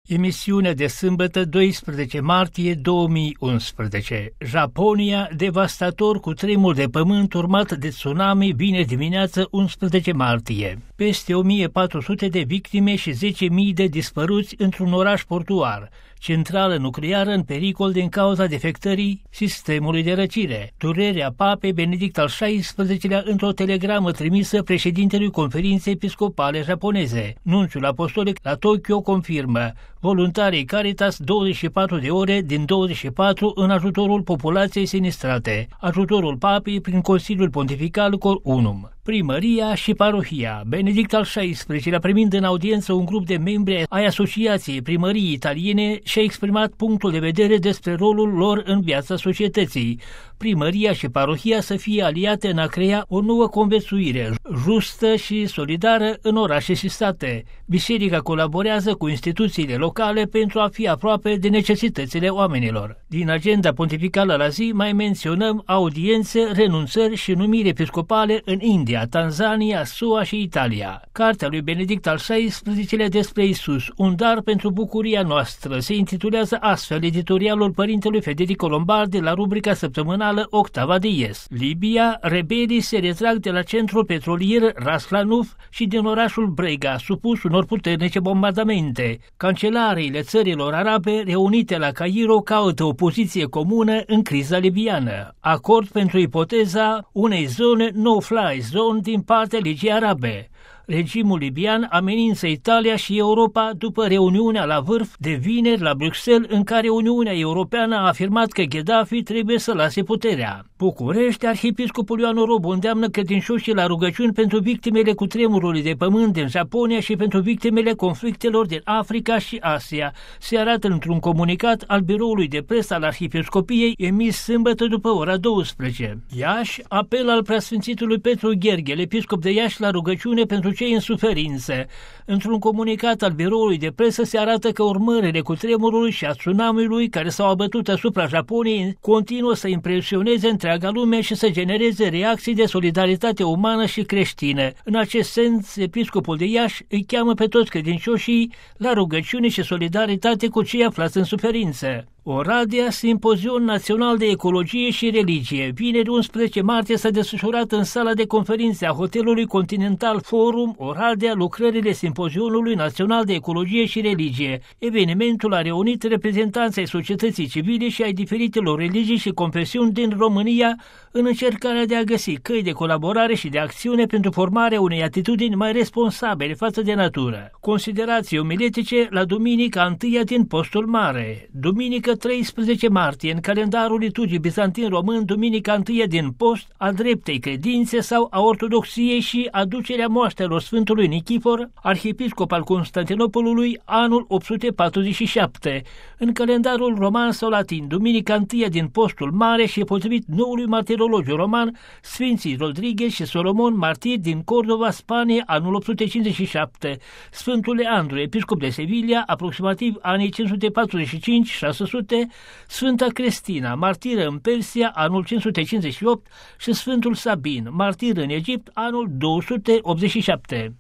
Emisiunea de sâmbătă 12 martie 2011. Japonia, devastator cu tremur de pământ urmat de tsunami, vineri dimineață 11 martie. Peste 1400 de victime și 10.000 de dispăruți într-un oraș portuar. Centrală nucleară în pericol din cauza defectării sistemului de răcire. Durerea Papei Benedict al XVI-lea într-o telegramă trimisă președintelui Conferinței Episcopale Japoneze. Nunțiul apostolic la Tokyo confirmă: voluntarii Caritas 24 de ore din 24 în ajutorul populației sinistrate. Ajutorul Papei prin Consiliul Pontifical Cor Unum. Primăria și parohia. Benedict al XVI-lea, primind în audiență un grup de membri ai Asociației Primăriei Italiene, și-a exprimat punctul de vedere despre rolul lor în viața societății. Primăria și parohia să fie aliate în a crea o nouă conviețuire justă și solidară în orașe și state. Biserica colaborează cu instituțiile locale pentru a fi aproape de necesitățile oamenilor. Din agenda pontificală la zi mai menționăm audiențe, renunțări și numiri episcopale în India, Tanzania, SUA și Italia. Cartea lui Benedict al XVI-lea despre Iisus, un dar pentru bucuria noastră, se intitulează astfel editorialul părintelui Federico Lombardi la rubrica săptămânală Octava de Ies. Libia, rebelii se retrag de la centrul petrolier Ras Lanuf și din orașul Brega, supus unor puternice bombardamente. Cancelariile țărilor arabe reunite la Cairo caută o poziție comună în criza libiană. Acord pentru ipoteza unei zone no-fly zone din partea Ligii Arabe. Regimul libian amenință Italia și Europa după reuniunea la vârf de vineri la Bruxelles, în care Uniunea Europeană a afirmat că Gheddafi trebuie să lase puterea. București, arhiepiscopul Ioan Orobu îndeamnă credincioșii la rugăciuni pentru victimele cutremurului de pământ din Japonia și pentru victimele conflictelor din Africa și Asia. Se arată într-un comunicat al biroului de presă al Arhiepiscopiei emis sâmbătă după ora 12. Iași, apel al preasfințitului Petru Gherghel, episcop de Iași, la rugăciune pentru cei în suferință. Într-un comunicat al biroului de presă se arată că urmările cutremurului și a tsunamiului care s-au abătut asupra Japoniei continuă să impresioneze întreaga lume și să genereze reacții de solidaritate umană și creștină. În acest sens, episcopul de Iași îi cheamă pe toți credincioșii la rugăciune și solidaritate cu cei aflați în suferință. Oradea, Simpozion Național de Ecologie și Religie. Vineri 11 martie s-a desfășurat în sala de conferințe a Hotelului Continental Forum Oradea lucrările Simpozionului Național de Ecologie și Religie. Evenimentul a reunit reprezentanții ai societății civile și ai diferitelor religii și confesiuni din România în încercarea de a găsi căi de colaborare și de acțiune pentru formarea unei atitudini mai responsabile față de natură. Considerații omiletice la Duminica 1 din Postul Mare. Duminică 13 martie, în calendarul liturgiei bizantin român, Duminica 1 din Post, a dreptei credințe sau a ortodoxiei și aducerea moaștelor Sfântului Nichifor, arhiepiscop al Constantinopolului, anul 847. În calendarul roman sau latin, Duminica 1 din Postul Mare și potrivit noului martirologiu roman, Sfinții Rodriguez și Solomon, martiri din Cordova, Spania, anul 857. Sfântul Leandru, episcop de Sevilla, aproximativ anii 545-600, Sfânta Cristina, martiră în Persia, anul 558 și Sfântul Sabin, martir în Egipt, anul 287.